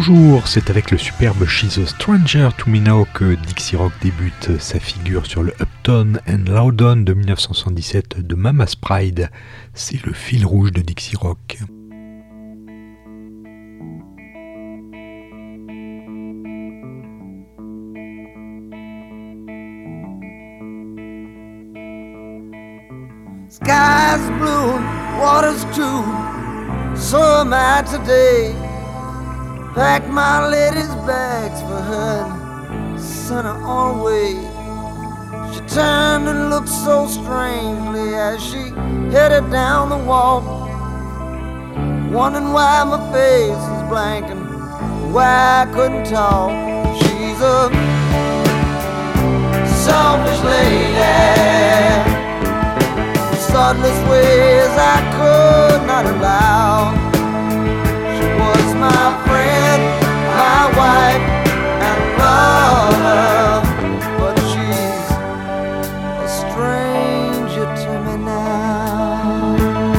toujours, c'est avec le superbe She's a Stranger to Me Now que Dixie Rock débute sa figure sur le Uptown and Loudoun de 1977 de Mama's Pride. C'est le fil rouge de Dixie Rock. Sky's blue, water's too, so am I today. Packed my lady's bags for her and sent her on her way. She turned and looked so strangely as she headed down the walk, wondering why my face was blank and why I couldn't talk. She's a selfish lady, thoughtless ways I could not allow. She was my friend, my wife, and lover, but she's a stranger to me now.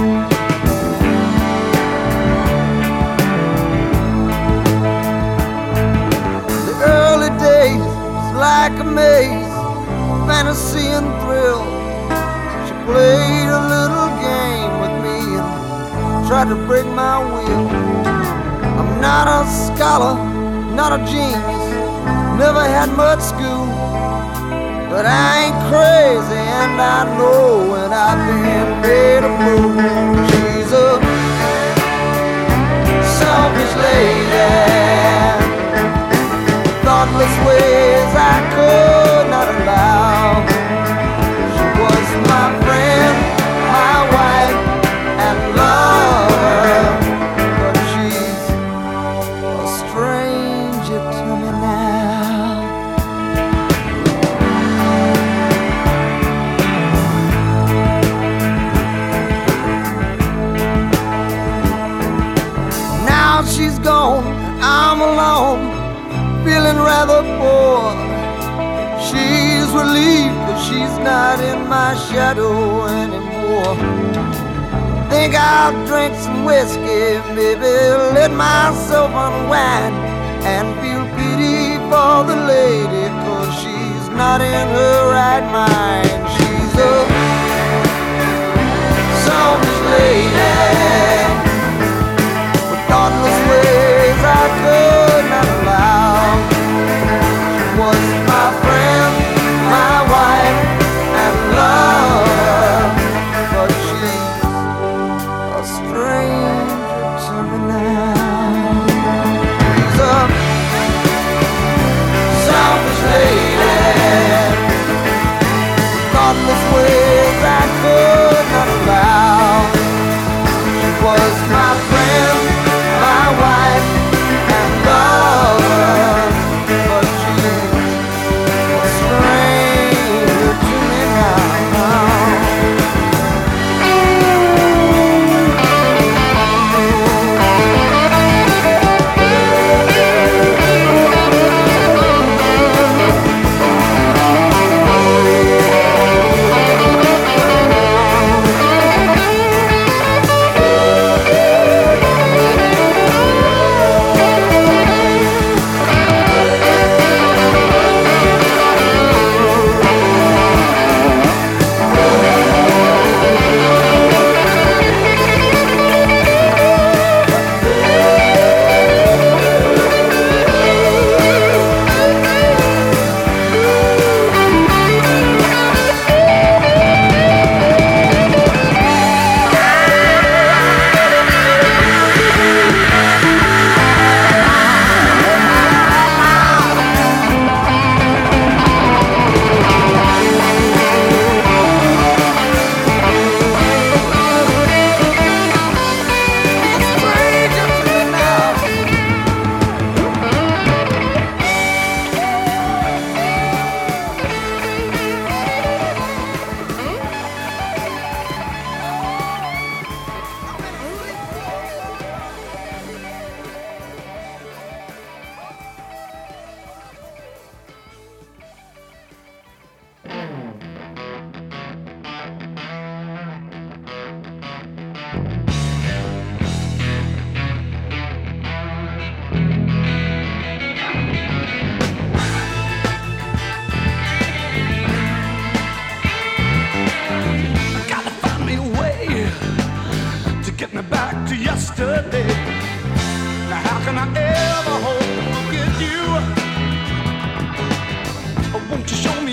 The early days was like a maze, fantasy and thrill. Played a little game with me and tried to break my will. I'm not a scholar, not a genius, never had much school, but I ain't crazy and I know when I've been made a fool. She's a selfish lady, thoughtless ways I could not allow. My friend, my wife, and lover, but she's a stranger to me now. Now she's gone, I'm alone, feeling rather poor. She's relieved, but she's not in my shadow anymore. Think I'll drink some whiskey, maybe let myself unwind and feel pity for the lady, 'cause she's not in her right mind. She's a selfish lady with thoughtless ways I could not allow. She was my friend, my wife, and lover, but she's a stranger to me now. She's a selfish lady, thoughtless ways I could not allow. She was my friend, my wife, and lover, but she's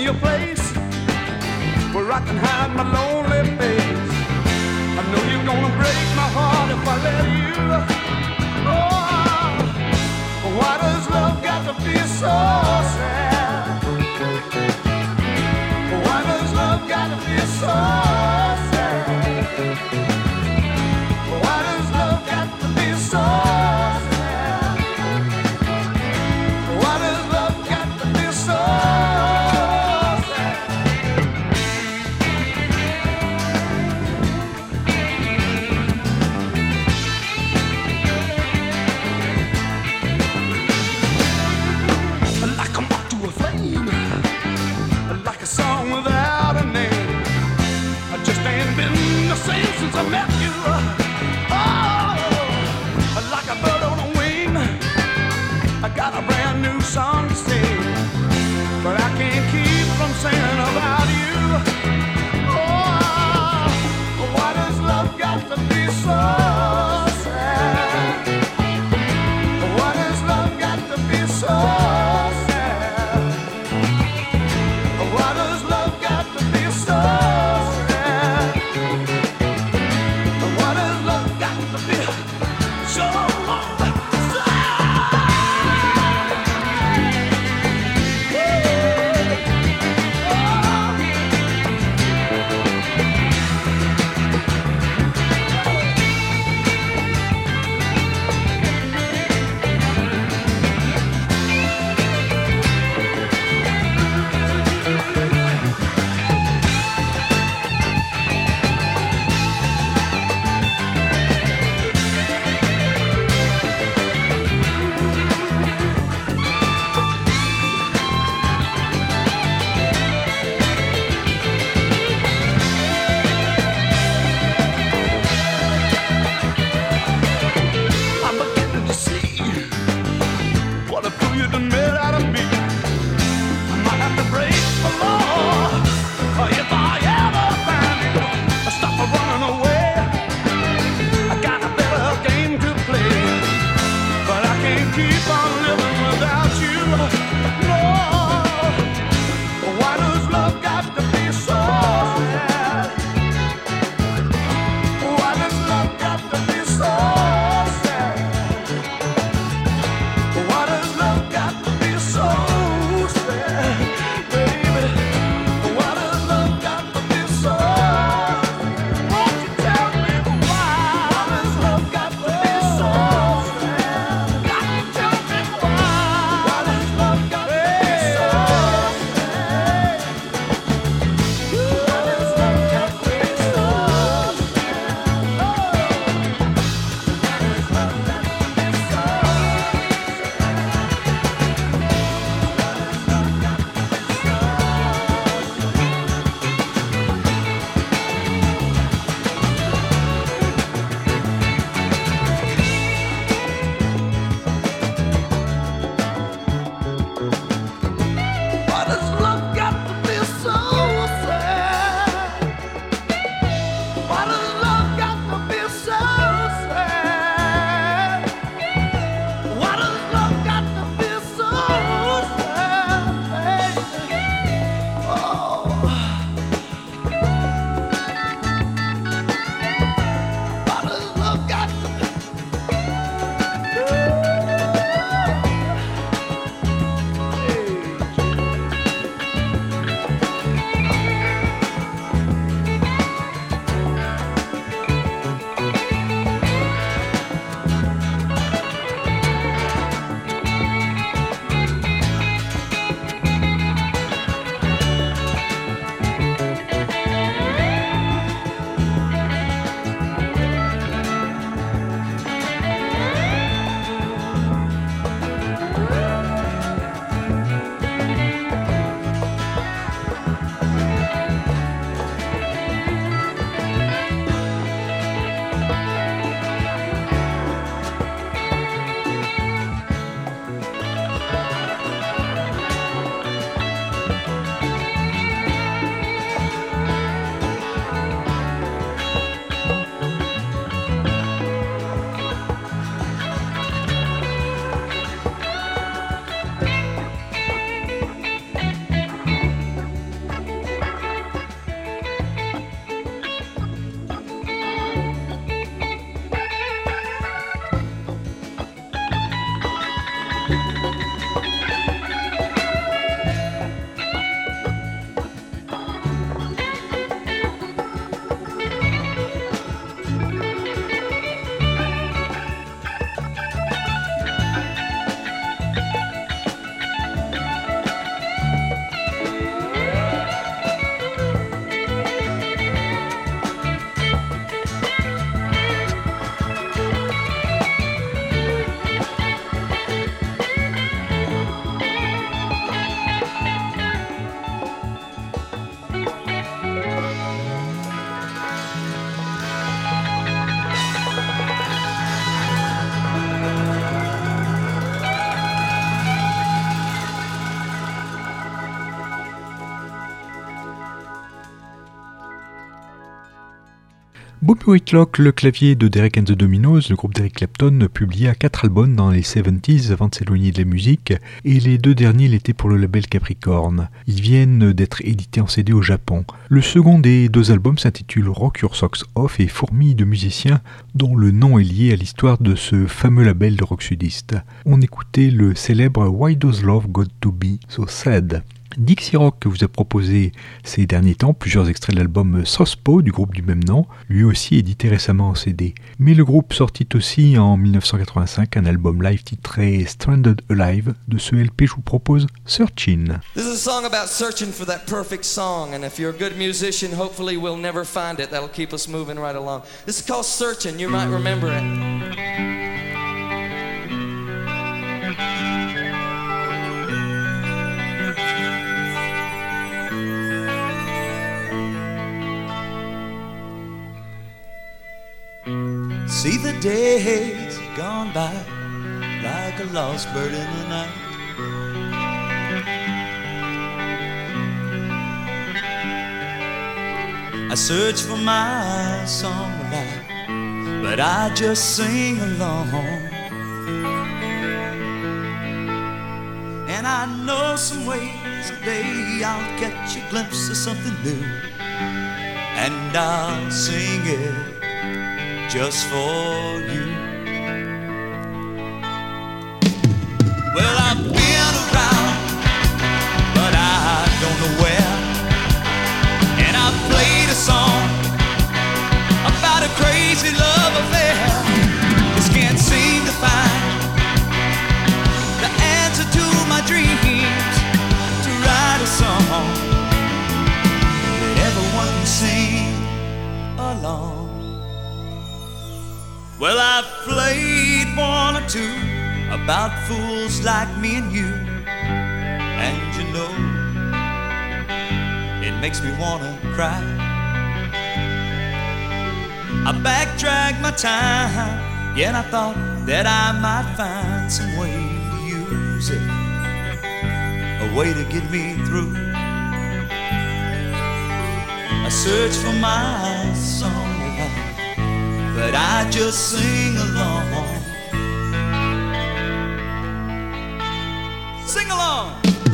a place where I can hide my lonely face. I know you're gonna break my heart if I let you. Oh, why does love got to be so sad? Why does love got to be so sad? Why does love got to be so sad? Why does love got to be so sad? Bobby Whitlock, le clavier de Derek and the Dominos, le groupe d'Eric Clapton, publia 4 albums dans les 70s avant de s'éloigner de la musique, et les 2 derniers l'étaient pour le label Capricorn. Ils viennent d'être édités en CD au Japon. Le second des 2 albums s'intitule Rock Your Socks Off et fourmille de musiciens dont le nom est lié à l'histoire de ce fameux label de rock sudiste. On écoutait le célèbre Why Does Love Got to Be So Sad? Dixie Rock vous a proposé ces derniers temps plusieurs extraits de l'album Southpaw du groupe du même nom, lui aussi édité récemment en CD. Mais le groupe sortit aussi en 1985 un album live titré Stranded Alive. De ce LP, je vous propose Searchin'. This is a song about searching for that perfect song, and if you're a good musician, hopefully we'll never find it. That'll keep us moving right along. This is called Searching. You might remember it. See the days gone by like a lost bird in the night. I search for my song of life, but I just sing along. And I know some way someday I'll catch a glimpse of something new, and I'll sing it just for you. Well, I've been around, but I don't know where. And I played a song about a crazy love affair. Just can't seem to find the answer to my dreams, to write a song that everyone can sing along. Well, I've played 1 or 2 about fools like me and you, and you know, it makes me wanna cry. I backtracked my time, yeah, and I thought that I might find some way to use it, a way to get me through. I search for my song, but I just sing along. Sing along.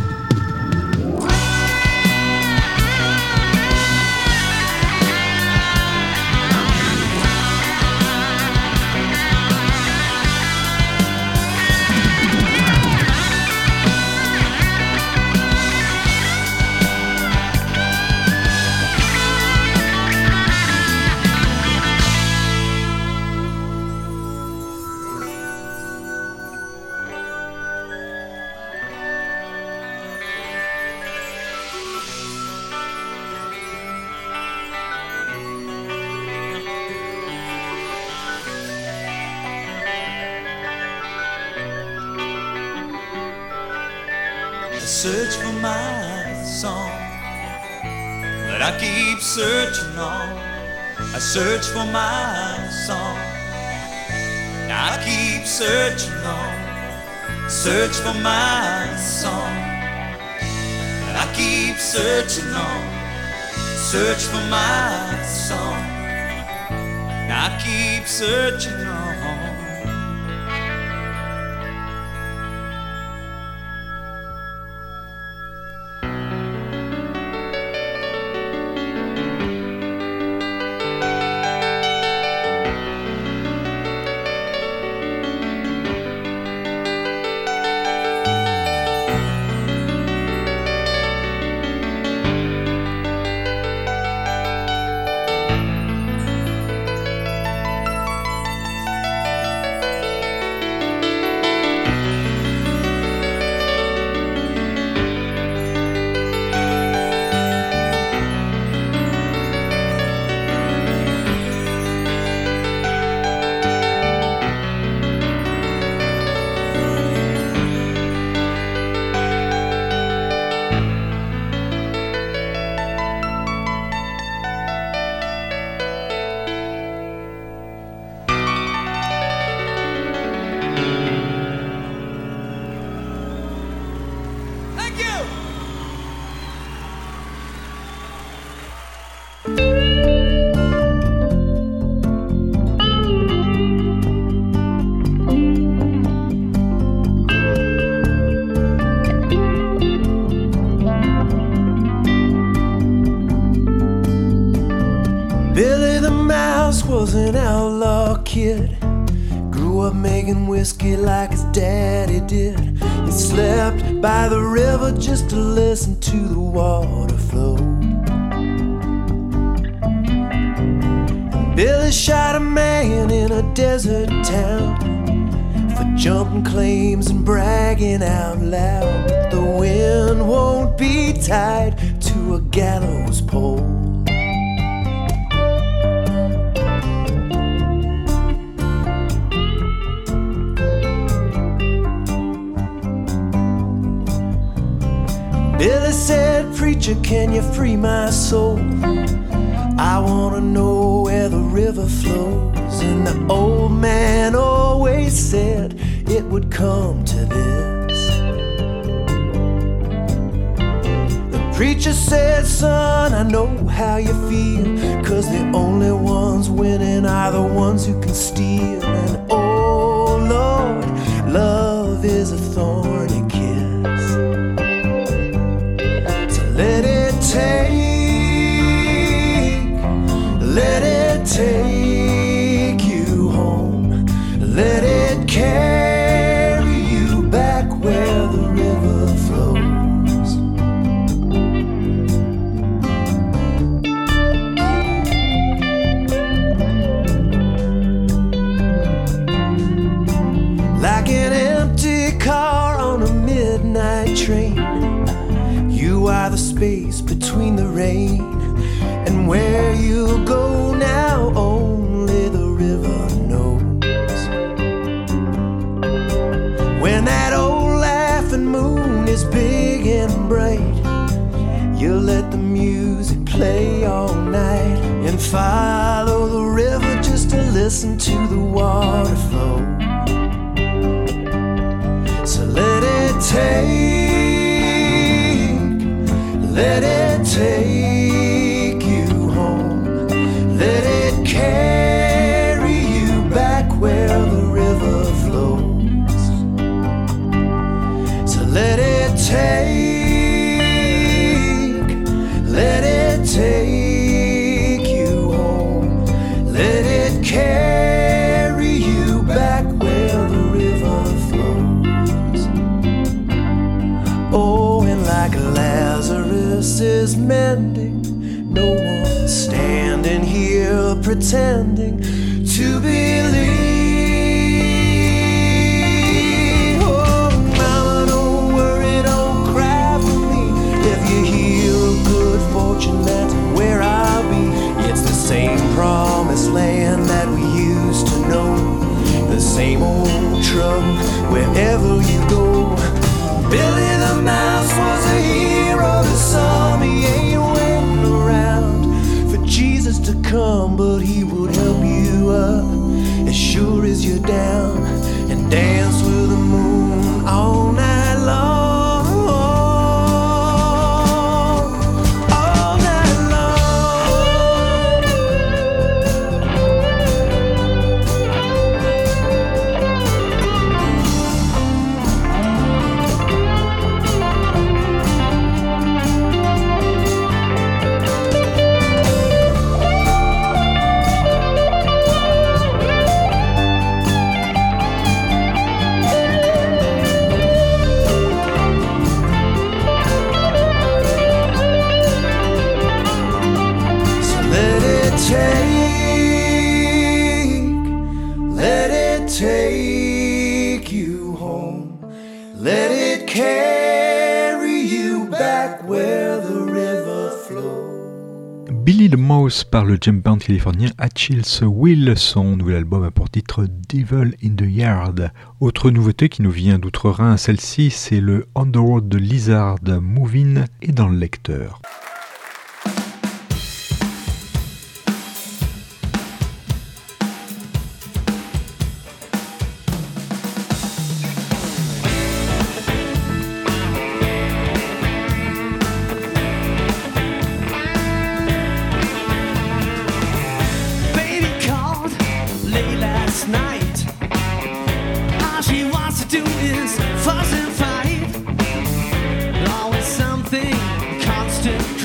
Search for my song, but I keep searching on. I search for my song, I keep searching on. Search for my song, and I keep searching on. Search for my song, and I keep searching on. was an outlaw kid. Grew up making whiskey like his daddy did. He slept by the river just to listen to the water flow. Billy shot a man in a desert town for jumping claims and bragging out loud. But the wind won't be tied to a gallows pole. Billy said, "Preacher, can you free my soul? I wanna know where the river flows." And the old man always said it would come to this. The preacher said, "Son, I know how you feel, 'cause the only ones winning are the ones who can steal. And oh Lord, love is a thorny kiss. So let it take you home. Let it carry you back where the river flows." Like an empty car on a midnight train, you are the space between the rain and where you'll go now, only the river knows. When that old laughing moon is big and bright, you'll let the music play all night and follow the river just to listen to the water flow. So let it take you home. Let it carry you back where the river flows. So let it take you home. Let it carry you back where the river flows. Oh, and like Lazarus is mending, no one's standing here pretending to believe. Oh, mama, don't worry, don't cry for me. If you hear of good fortune, that's where I'll be. It's the same promised land that we used to know, the same old trouble wherever you go. Billy the Mouse was a hero to some. He ain't waiting around for Jesus to come, but he would help you up as sure as you're down and dance with the moon all night long. All night long. Let it take you home. Let it carry you back where the river flows. Billy the Mouse par le jam band californien Achilles Will. Son nouvel album a pour titre Devil in the Yard. Autre nouveauté qui nous vient d'outre-Rhin, celle-ci c'est le On the Road de Lizard, Movin' et dans le lecteur. Fuss and fight, always something constant.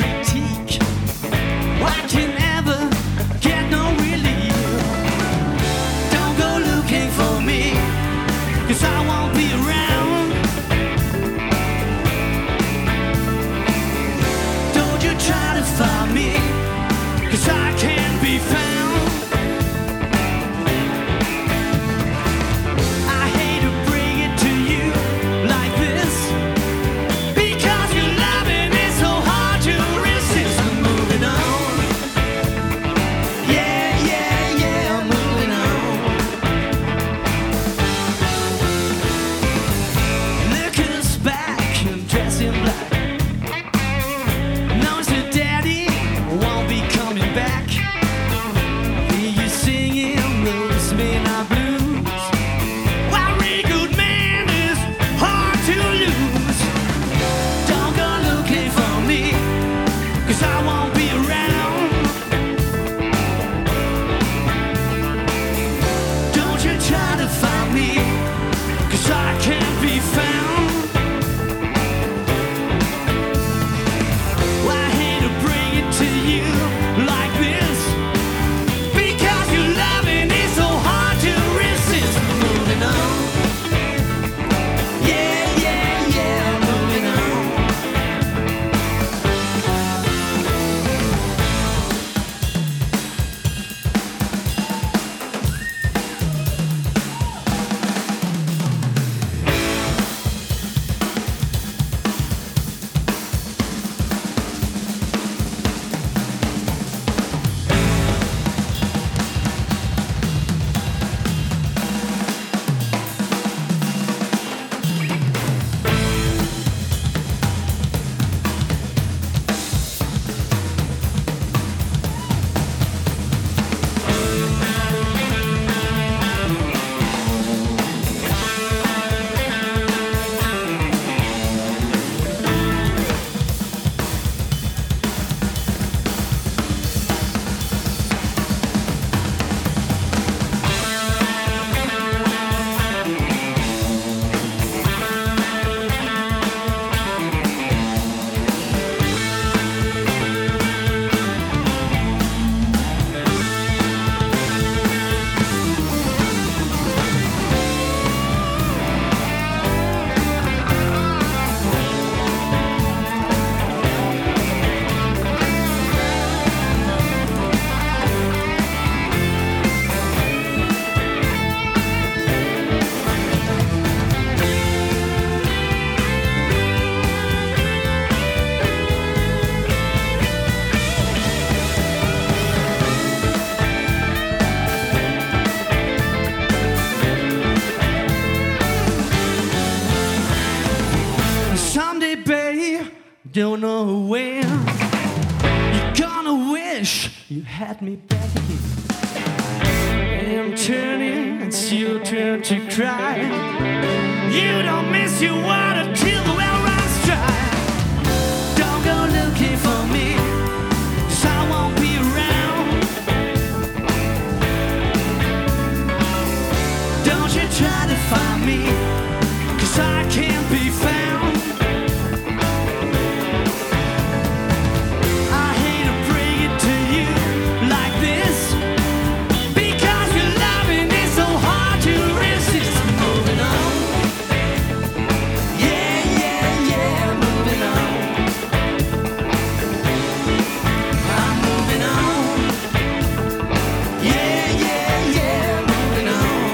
Don't know when you're gonna wish you had me back again. I'm turning, it's your turn to cry. You don't miss your water till the well runs dry. Don't go looking for me, 'cause I won't be around. Don't you try to find me, 'cause I can't be found. I hate to bring it to you like this, because your loving is so hard to resist. Moving on, yeah, yeah, yeah, moving on. I'm moving on, yeah, yeah, yeah, moving on.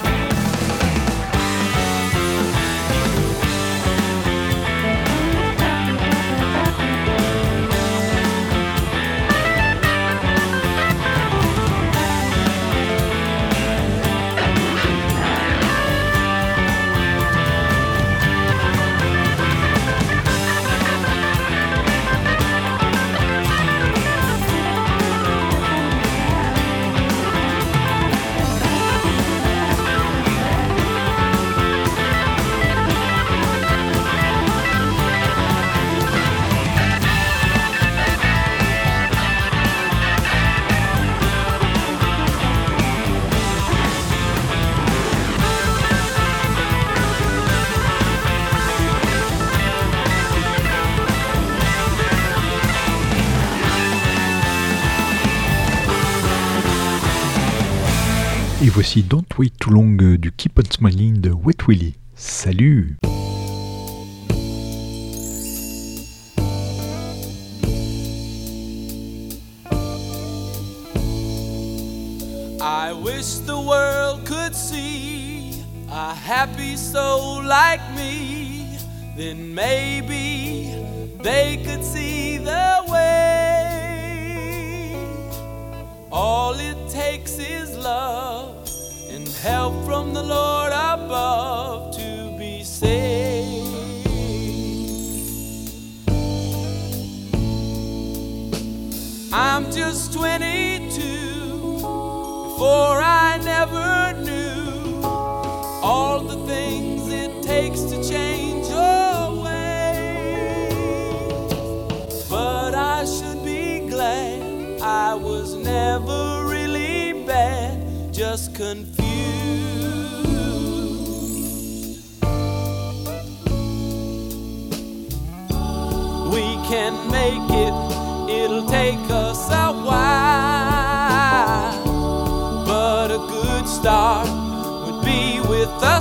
Et voici Don't Wait Too Long du Keep On Smiling de Wet Willie. Salut! I wish the world could see a happy soul like me. Then maybe they could see the way. All it takes is love and help from the Lord above to be saved. I'm just 22, before I never knew all the things it takes to change your way. But I should be glad I was never really bad, just confused. We can make it, it'll take us a while, but a good start would be with a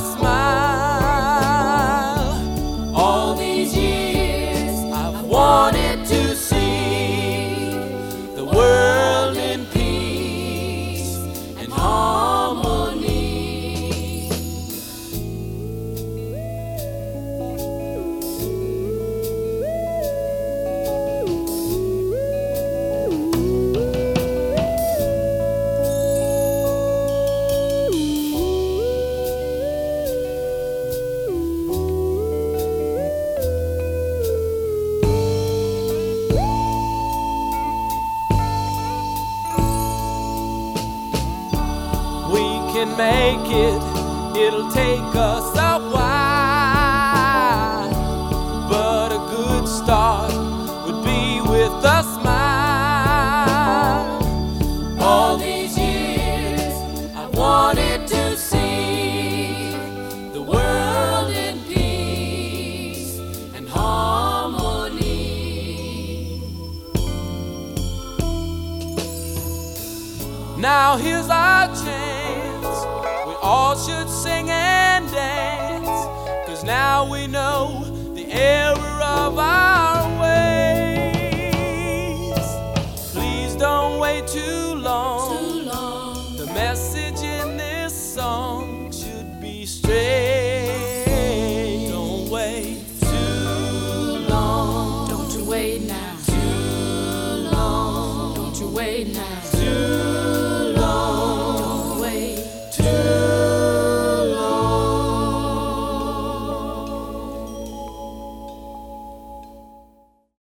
smile. All these years I've wanted to see the world in peace and harmony. Make it, it'll take us a while, but a good start would be with a smile. All these years I wanted to see the world in peace and harmony. Now here's our chance, all should sing and dance, 'cause now we know the error of our ways. Please don't wait too long. The message in this song should be straight. Don't wait too long. Don't you wait now. Too long. Don't you wait now. Too